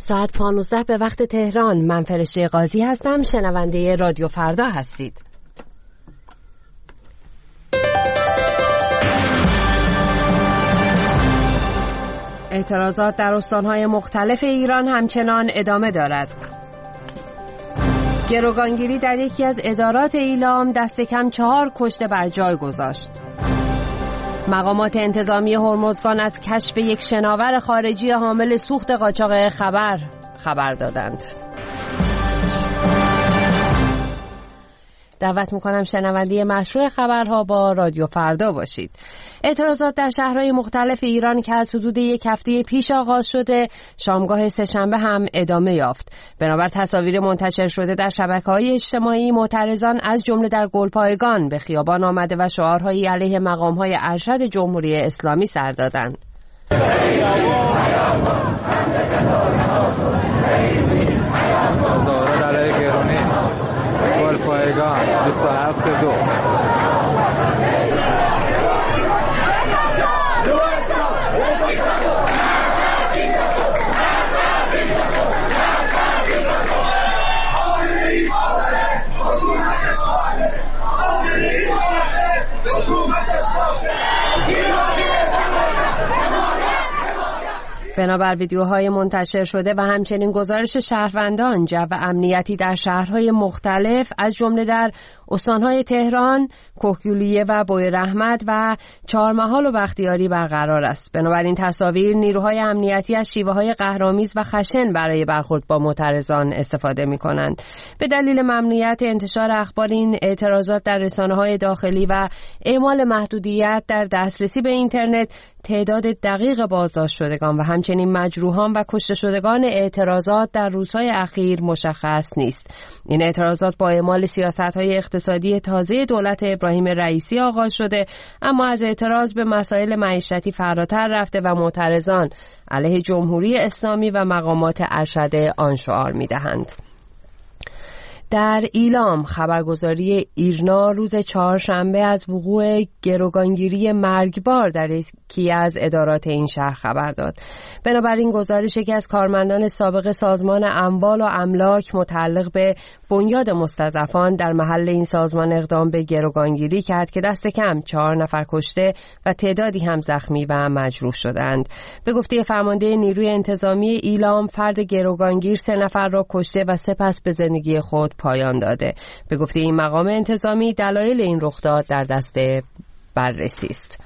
ساعت 15 به وقت تهران. من فرشته قاضی هستم. شنونده رادیو فردا هستید. اعتراضات در استان‌های مختلف ایران همچنان ادامه دارد. گروگانگیری در یکی از ادارات ایلام دست کم 4 کشته بر جای گذاشت. مقامات انتظامی هرمزگان از کشف یک شناور خارجی حامل سوخت قاچاق خبر دادند. دعوت میکنم شنونده مشروع خبرها با رادیو فردا باشید. اعتراضات در شهرهای مختلف ایران که از حدود یک هفته پیش آغاز شده، شامگاه سه‌شنبه هم ادامه یافت. بنابر تصاویر منتشر شده در شبکه‌های اجتماعی، معترضان از جمله در گلپایگان به خیابان آمده و شعارهایی علیه مقام‌های ارشد جمهوری اسلامی سر دادند. گلپایگان 27/2. بنابر ویدیوهای منتشر شده و همچنین گزارش شهروندان، جو امنیتی در شهرهای مختلف از جمله در استانهای تهران، کهگیلویه و بویراحمد و چهارمحال و بختیاری برقرار است. بنابراین تصاویر نیروهای امنیتی از شیوه‌های قهرآمیز و خشن برای برخورد با معترضان استفاده می‌کنند. به دلیل ممنوعیت انتشار اخبار این اعتراضات در رسانه‌های داخلی و اعمال محدودیت در دسترسی به اینترنت، تعداد دقیق بازداشت شدگان و همچنین مجروحان و کشته شدگان اعتراضات در روزهای اخیر مشخص نیست. این اعتراضات با اعمال سیاست‌های اقتصادی تازه دولت ابراهیم رئیسی آغاز شده، اما از اعتراض به مسائل معیشتی فراتر رفته و معترضان علیه جمهوری اسلامی و مقامات ارشد آن شعار می‌دهند. در ایلام خبرگزاری ایرنا روز چهارشنبه از وقوع گروگانگیری مرگبار در یکی از ادارات این شهر خبر داد. بنابراین گزارش یکی از کارمندان سابق سازمان اموال و املاک متعلق به بنیاد مستضعفان در محل این سازمان اقدام به گروگانگیری کرد که دست کم 4 نفر کشته و تعدادی هم زخمی و مجروح شدند. به گفته فرمانده نیروی انتظامی ایلام، فرد گروگانگیر 3 نفر را کشته و سپس به زندگی خود پایان داده. به گفته این مقام انتظامی، دلایل این رخداد در دست بررسی است.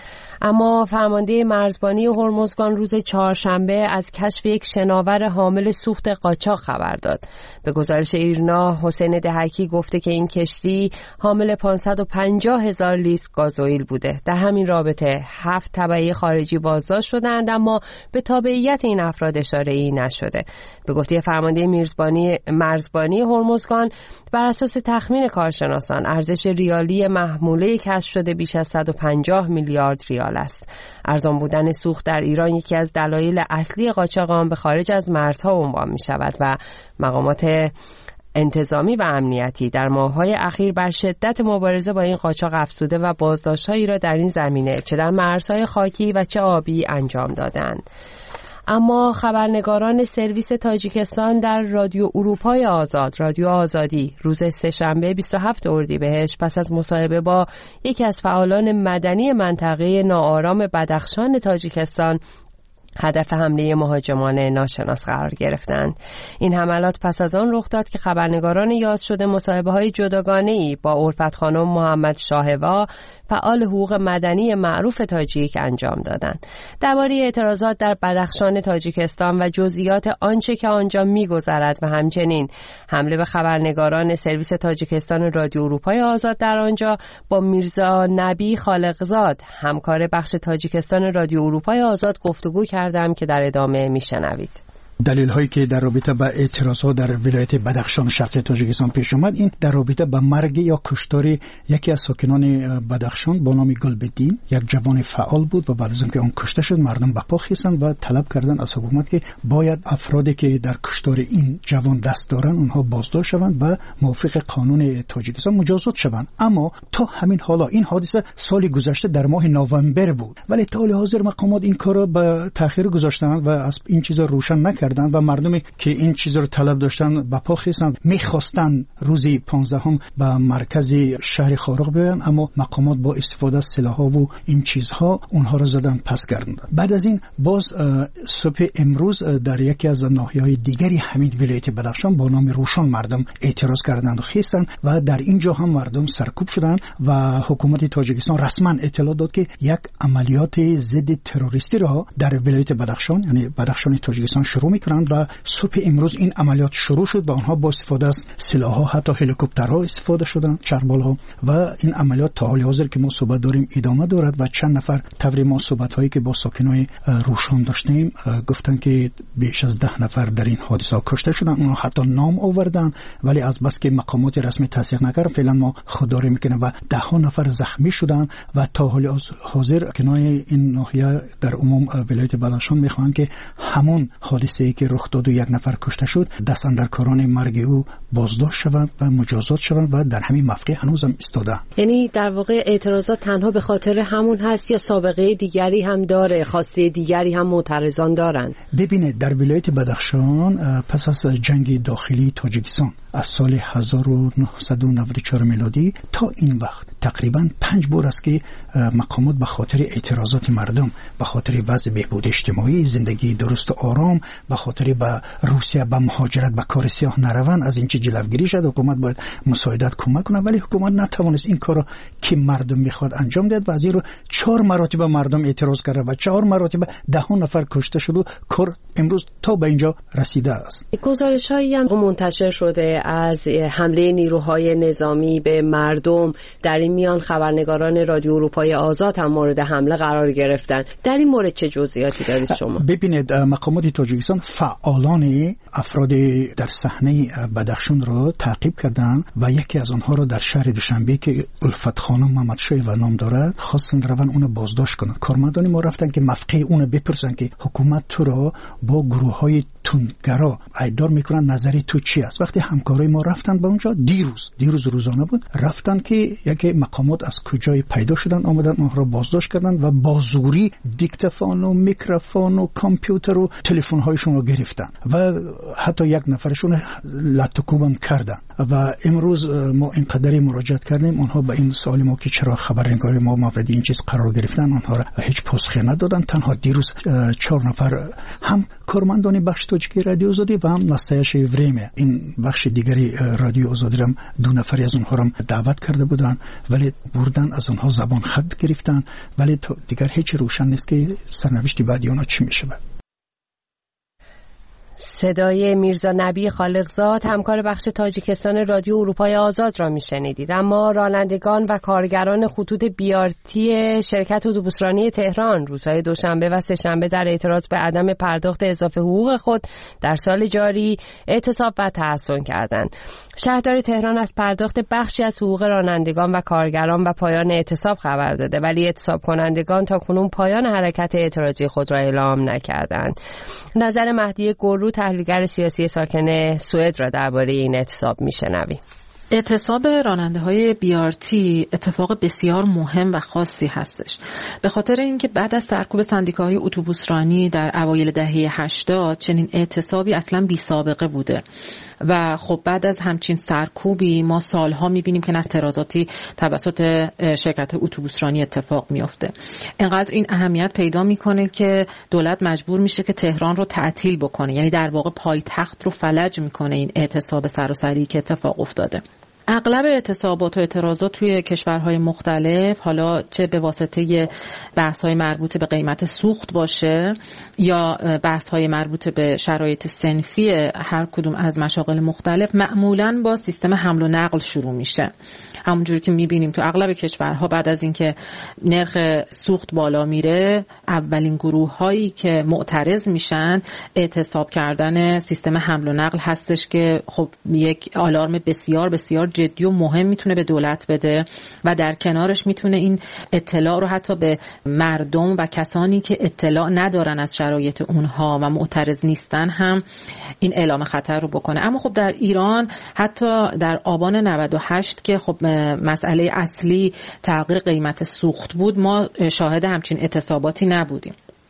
اما فرمانده مرزبانی هرمزگان روز چهارشنبه از کشف یک شناور حامل سوخت قاچاق خبر داد. به گزارش ایرنا، حسین دهکی گفته که این کشتی حامل 550,000 لیتر گازوئیل بوده. در همین رابطه 7 تبعی خارجی بازداشت شدند، اما به تابعیت این افراد اشاره‌ای نشده. به گفته فرمانده مرزبانی هرمزگان، بر اساس تخمین کارشناسان ارزش ریالی محموله کشف شده بیش از 150 میلیارد ریال است. ارزان بودن سوخت در ایران یکی از دلایل اصلی قاچاق آن به خارج از مرزها عنوان می شود و مقامات انتظامی و امنیتی در ماه‌های اخیر بر شدت مبارزه با این قاچاق افزوده و بازداشت‌هایی را در این زمینه چه در مرزهای خاکی و چه آبی انجام دادند. اما خبرنگاران سرویس تاجیکستان در رادیو اروپای آزاد، رادیو آزادی، روز سه‌شنبه 27 اردیبهشت پس از مصاحبه با یکی از فعالان مدنی منطقه ناآرام بدخشان تاجیکستان هدف حمله مهاجمان ناشناس قرار گرفتند. این حملات پس از آن رخ داد که خبرنگاران یاد شده مصاحبه‌های جداگانه‌ای با الفت خانم محمد شاهوا، فعال حقوق مدنی معروف تاجیک، انجام دادند. درباره اعتراضات در بدخشان تاجیکستان و جزئیات آنچه که آنجا می‌گذرد و همچنین حمله به خبرنگاران سرویس تاجیکستان رادیو اروپای آزاد در آنجا با میرزا نبی خالقزاد، همکار بخش تاجیکستان رادیو اروپای آزاد، گفتگو کردم که در ادامه میشنوید. دلیل هایی که در رابطه با اعتراضات در ولایت بدخشان شرقی تاجیکستان پیش اومد، این در رابطه با مرگ یا کشتار یکی از ساکنان بدخشان با نام گلبدین، یک جوان فعال بود و بعد از اینکه اون کشته شد مردم به پا خیستند و طلب کردند از حکومت که باید افرادی که در کشتار این جوان دست دارن اونها بازداشت شوند و موافق قانون تاجیکستان مجازات شوند. اما تا همین حالا این حادثه سال گذشته در ماه نوامبر بود، ولی تا حال حاضر مقامات این کارو به تأخیر گذاشتند و از این چیزا روشن نکردند کردند و مردمی که این چیز رو طلب داشتن با پا خیستند، می‌خواستن روزی 15 به مرکز شهر خارق بیان، اما مقامات با استفاده از سلاح‌ها و این چیزها اونها رو زدن پس گردوندن. بعد از این باز صبح امروز در یکی از ناحیه‌های دیگری همین ولایت بدخشان با نام روشان مردم اعتراض کردند و خیستند و در اینجا هم مردم سرکوب شدند و حکومت تاجیکستان رسما اطلاع داد که یک عملیات ضد تروریستی را در ولایت بدخشان یعنی بدخشان تاجیکستان شروع می‌کنند و صبح امروز این عملیات شروع شد و آنها با استفاده از سلاح‌ها حتی هلیکوپترها استفاده شدند، چربال‌ها، و این عملیات تا حال حاضر که ما صحبت داریم ادامه دارد و چند نفر طوری ما صحبت‌هایی که با ساکنای روشان داشتیم گفتن که بیش از 10 نفر در این حادثه کشته شدن. اونها حتی نام آوردن ولی از بس که مقامات رسمی تصدیق نکردن فعلا ما خودداری میکنیم و 10 نفر زخمی شدن و تا حال حاضر کنای این ناحیه در عموم ولایت بدخشان میخوان که همون حادثه‌ای که رخ داد و 1 نفر کشته شد دست اندرکاران مرگ او بازداشت شوند و مجازات شوند و در همین موقع هنوز هم ایستاده. یعنی در واقع اعتراضات تنها به خاطر همون هست یا سابقه دیگری هم داره، خواسته دیگری هم معترضان دارن؟ ببینید در ولایت بدخشان پس از جنگ داخلی تاجیکستان از سال 1994 میلادی تا این وقت تقریباً 5 بار است که مقامات به خاطر اعتراضات مردم، به خاطر وضع بهبود اجتماعی، زندگی درست و آرام، به خاطر به روسیه به مهاجرت به کار سیاه نروند، از اینکه جلوگیری شد حکومت باید مساعدت کمک کنه، ولی حکومت نتوانست این کارو که مردم میخواد انجام دهد و از این رو 4 مرتبه مردم اعتراض کرده و 4 مرتبه 10 نفر کشته شد و کار امروز تا به اینجا رسیده است. گزارش‌هایی هم منتشر شده از حمله نیروهای نظامی به مردم. در این میان خبرنگاران رادیو اروپای آزاد هم مورد حمله قرار گرفتن. در این مورد چه جزئیاتی دارید شما؟ ببینید مقامات تاجیکستان فعالان افراد در صحنه بدخشان را تعقیب کردند و یکی از آنها را در شهر دوشنبه که الفت خانم محمدشاه و نام دارد خواستند روند اون بازداشت کنند. کارمندان ما رفتن که موقع اون بپرسن که حکومت تو را با گروه‌های تندگرا ایدار میکنن، نظری تو چی است؟ وقتی همکارای ما رفتن به اونجا دیروز روزانه بود، رفتن که یکی مقامات از کجای پیدا شدن آمدن اونها را بازداشت کردن و با زوری دیکتافون و میکروفون و کامپیوتر و تلفن هایشون رو گرفتن و حتی 1 نفرشون لطکوبم کردن و امروز ما اینقدری مراجعت کردیم اونها به این سوال ما که چرا خبرنگاری ما مورد این چیز قرار گرفتن اونها را هیچ پاسخی ندادن. تنها دیروز 4 نفر هم کارمندان بخش تاجیکی رادیو آزادی و هم نستایش وریمه این بخش دیگری رادیو آزادی هم 2 نفری از اونها را دعوت کرده بودن ولی بردن از اونها زبان خط گرفتن ولی دیگر هیچ روشن نیست که سرنوشت بعدی اونا چی میشه. صدای میرزا نبی خالقزاد همکار بخش تاجیکستان رادیو اروپای آزاد را میشنیدید. اما رانندگان و کارگران خطوط بیارتی شرکت اتوبوسرانی تهران روزهای دوشنبه و سه‌شنبه در اعتراض به عدم پرداخت اضافه حقوق خود در سال جاری اعتصاب و تحصن کردند. شهرداری تهران از پرداخت بخشی از حقوق رانندگان و کارگران و پایان اعتصاب خبر داده ولی اعتصاب کنندگان تاکنون پایان حرکت اعتراضی خود را اعلام نکردند. نظر مهدی گورو تحلیلگر سیاسی ساکن سوئد را درباره این اعتصاب میشنویم. اعتصاب راننده‌های BRT اتفاق بسیار مهم و خاصی هستش به خاطر اینکه بعد از سرکوب سندیکاهای اتوبوسرانی در اوایل دهه 80 چنین اعتصابی اصلا بی سابقه بوده و خب بعد از همچین سرکوبی ما سالها می‌بینیم که اعتراضاتی توسط شرکت اتوبوسرانی اتفاق میفته. اینقدر این اهمیت پیدا میکنه که دولت مجبور میشه که تهران رو تعطیل بکنه، یعنی در واقع پایتخت رو فلج میکنه این اعتصاب سراسری که اتفاق افتاده. اغلب اعتصابات و اعتراضات توی کشورهای مختلف حالا چه به واسطه بحث‌های مربوط به قیمت سوخت باشه یا بحث‌های مربوط به شرایط صنفی هر کدوم از مشاغل مختلف معمولاً با سیستم حمل و نقل شروع میشه. همونجوری که می‌بینیم تو اغلب کشورها بعد از اینکه نرخ سوخت بالا میره اولین گروه‌هایی که معترض میشن اعتصاب کردن سیستم حمل و نقل هستش که خب یک آلارم بسیار بسیار جدی و مهم میتونه به دولت بده و در کنارش میتونه این اطلاع رو حتی به مردم و کسانی که اطلاع ندارن از شرایط اونها و معترض نیستن هم این اعلام خطر رو بکنه. اما خب در ایران حتی در آبان 98 که خب مسئله اصلی تغییر قیمت سوخت بود ما شاهد همچین اعتصاباتی نبودیم.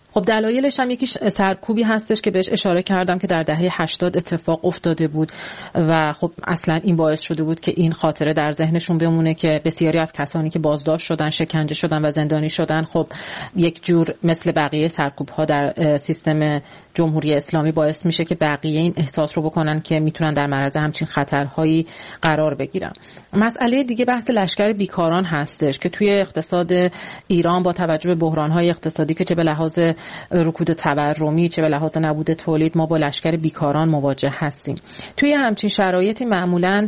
خب دلایلش هم یکیش سرکوبی هستش که بهش اشاره کردم که در دهه 80 اتفاق افتاده بود و خب اصلا این باعث شده بود که این خاطره در ذهنشون بمونه که بسیاری از کسانی که بازداشت شدن، شکنجه شدن و زندانی شدن خب یک جور مثل بقیه سرکوب‌ها در سیستم جمهوری اسلامی باعث میشه که بقیه این احساس رو بکنن که میتونن در معرض همچین خطرهایی قرار بگیرن. مسئله دیگه بحث لشکر بیکاران هستش که توی اقتصاد ایران با توجه به بحران‌های اقتصادی که چه به لحاظ رکود تورمی چه به لحاظ نبود تولید ما با لشکر بیکاران مواجه هستیم. توی همچین شرایطی معمولاً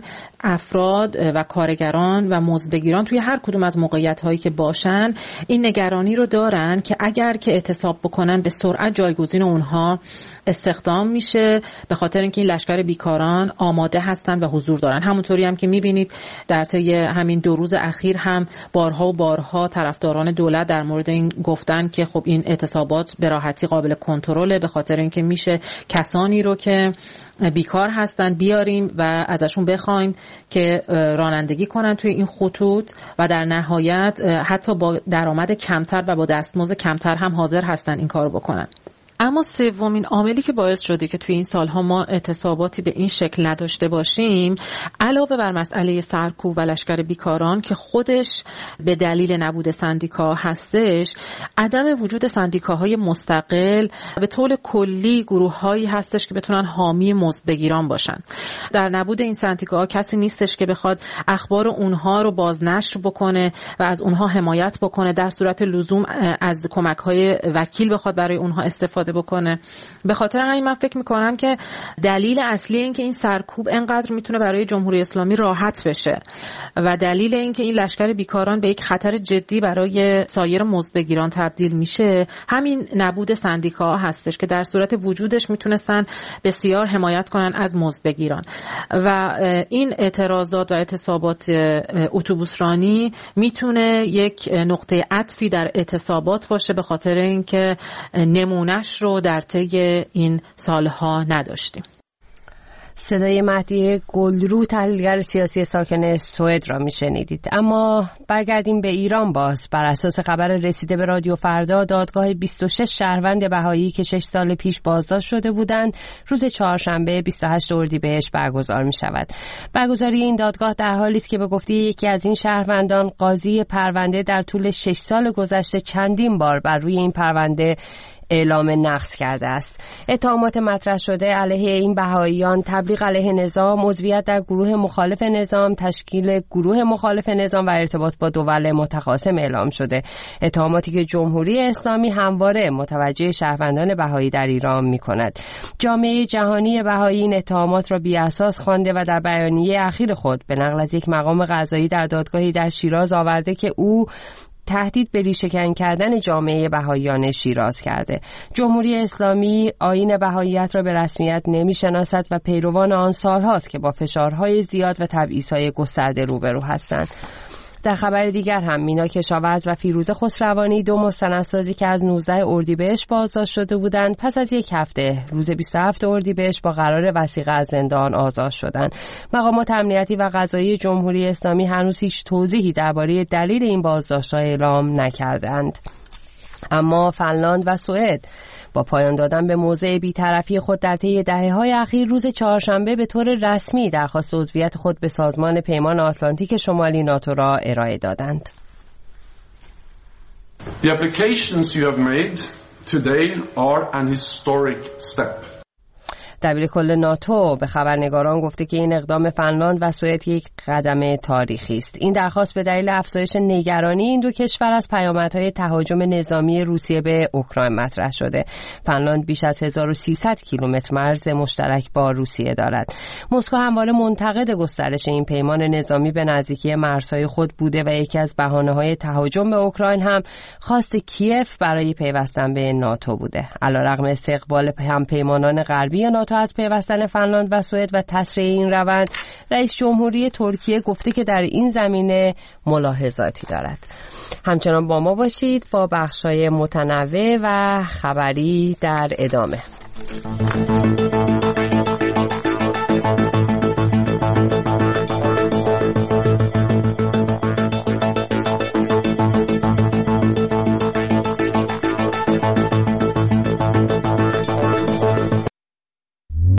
افراد و کارگران و مزدبگیران توی هر کدوم از موقعیت‌هایی که باشن این نگرانی رو دارن که اگر که اعتصاب بکنن به سرعت جایگزین اونها استخدام میشه، به خاطر اینکه این لشکر بیکاران آماده هستن و حضور دارن. همونطوری هم که میبینید در طی همین 2 روز اخیر هم بارها و بارها طرفداران دولت در مورد این گفتن که خب این اعتصابات به راحتی قابل کنترله، به خاطر اینکه میشه کسانی رو که بیکار هستن بیاریم و ازشون بخوایم که رانندگی کنن توی این خطوط و در نهایت حتی با درآمد کمتر و با دستمزد کمتر هم حاضر هستن این کارو بکنن. اما سومین عاملی که باعث شده که توی این سالها ما اعتصاباتی به این شکل نداشته باشیم، علاوه بر مسئله سرکوب و لشکر بیکاران که خودش به دلیل نبود سندیکا هستش، عدم وجود سندیکاهای مستقل به طول کلی گروه‌هایی هستش که بتونن حامی مزدبگیران باشن. در نبود این سندیکاها کسی نیستش که بخواد اخبار اونها رو بازنشر بکنه و از اونها حمایت بکنه، در صورت لزوم از کمک‌های وکیل بخواد برای اونها استفاده بکنه. به خاطر همین من فکر میکنم که دلیل اصلی این که این سرکوب انقدر میتونه برای جمهوری اسلامی راحت بشه و دلیل این که این لشکر بیکاران به یک خطر جدی برای سایر مزدبگیران تبدیل میشه همین نبود سندیکاها هستش که در صورت وجودش میتونستن بسیار حمایت کنن از مزدبگیران و این اعتراضات و اعتصابات اتوبوسرانی میتونه یک نقطه عطفی در اعتصابات باشه، به خاطر اینکه نمونهش رو در طی این سالها نداشتیم. صدای مهدی گلرو تحلیلگر سیاسی ساکن سوئد را میشنیدید. اما برگردیم به ایران. باز بر اساس خبر رسیده به رادیو فردا، دادگاه 26 شهروند بهایی که 6 سال پیش بازداشت شده بودند روز چهارشنبه 28 اردیبهشت برگزار می شود. برگزاری این دادگاه در حالی است که به گفته یکی از این شهروندان، قاضی پرونده در طول 6 سال گذشته چندین بار بر روی این پرونده اعلام نقض کرده است. اتهامات مطرح شده علیه این بهائیان تبلیغ علیه نظام، عضویت در گروه مخالف نظام، تشکیل گروه مخالف نظام و ارتباط با دول متخاصم اعلام شده. اتهاماتی که جمهوری اسلامی همواره متوجه شهروندان بهایی در ایران می‌کند. جامعه جهانی بهایی این اتهامات را بی‌اساس خوانده و در بیانیه اخیر خود به نقل از یک مقام قضایی در دادگاهی در شیراز آورده که او تهدید به ریشه‌کن کردن جامعه بهائیان شیراز کرده. جمهوری اسلامی آیین بهائیت را به رسمیت نمی‌شناسد و پیروان آن سال‌هاست که با فشارهای زیاد و تبعیض‌های گسترده روبرو هستند. در خبر دیگر هم مینا کشاورز و فیروزه خسروانی، 2 مستندسازی که از 19 اردیبهشت بازداشت شده بودند، پس از یک هفته روز 27 اردیبهشت با قرار وثیقه از زندان آزاد شدند. مقامات امنیتی و قضایی جمهوری اسلامی هنوز هیچ توضیحی درباره دلیل این بازداشت‌ها اعلام نکردند. اما فنلاند و سوئد با پایان دادن به موضع بی‌طرفی خود در طی دهه‌های اخیر روز چهارشنبه به طور رسمی درخواست عضویت خود به سازمان پیمان آتلانتیک شمالی ناتو را ارائه دادند. The applications you have made today are an historic step. دبیر کل ناتو به خبرنگاران گفته که این اقدام فنلاند و سوئد یک قدم تاریخی است. این درخواست به دلیل افزایش نگرانی این 2 کشور از پیامدهای تهاجم نظامی روسیه به اوکراین مطرح شده. فنلاند بیش از 1300 کیلومتر مرز مشترک با روسیه دارد. مسکو همواره منتقد گسترش این پیمان نظامی به نزدیکی مرزهای خود بوده و یکی از بهانه‌های تهاجم به اوکراین هم خواست کیف برای پیوستن به ناتو بوده. علیرغم استقبال همپیمانان غربی ناتو از پیوستن فنلاند و سوئد و تسریع این روند، رئیس جمهوری ترکیه گفته که در این زمینه ملاحظاتی دارد. همچنان با ما باشید، با بخش‌های متنوع و خبری در ادامه.